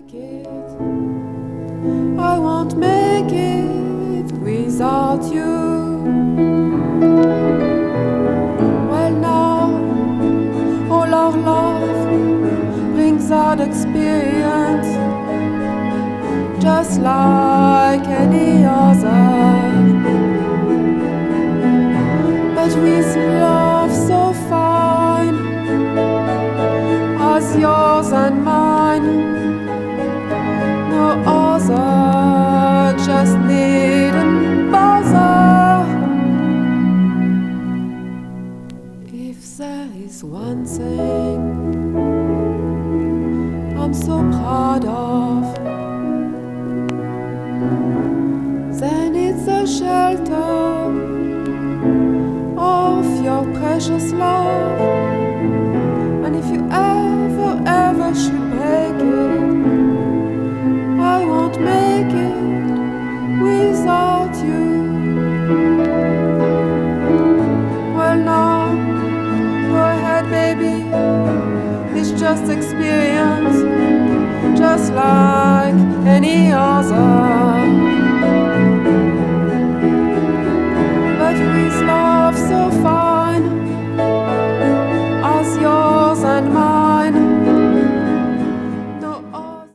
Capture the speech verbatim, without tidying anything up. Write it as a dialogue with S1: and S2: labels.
S1: make it. I won't make it without you. Well, now all our love brings out experience, just like any other. But with love so fine as yours and mine, no other just needn't bother. If there is one thing I'm so proud of, then it's the shelter of your precious love. And if you ever, ever should break it, I won't make it without you. Well, now, go ahead, baby, it's just experience, just like any other.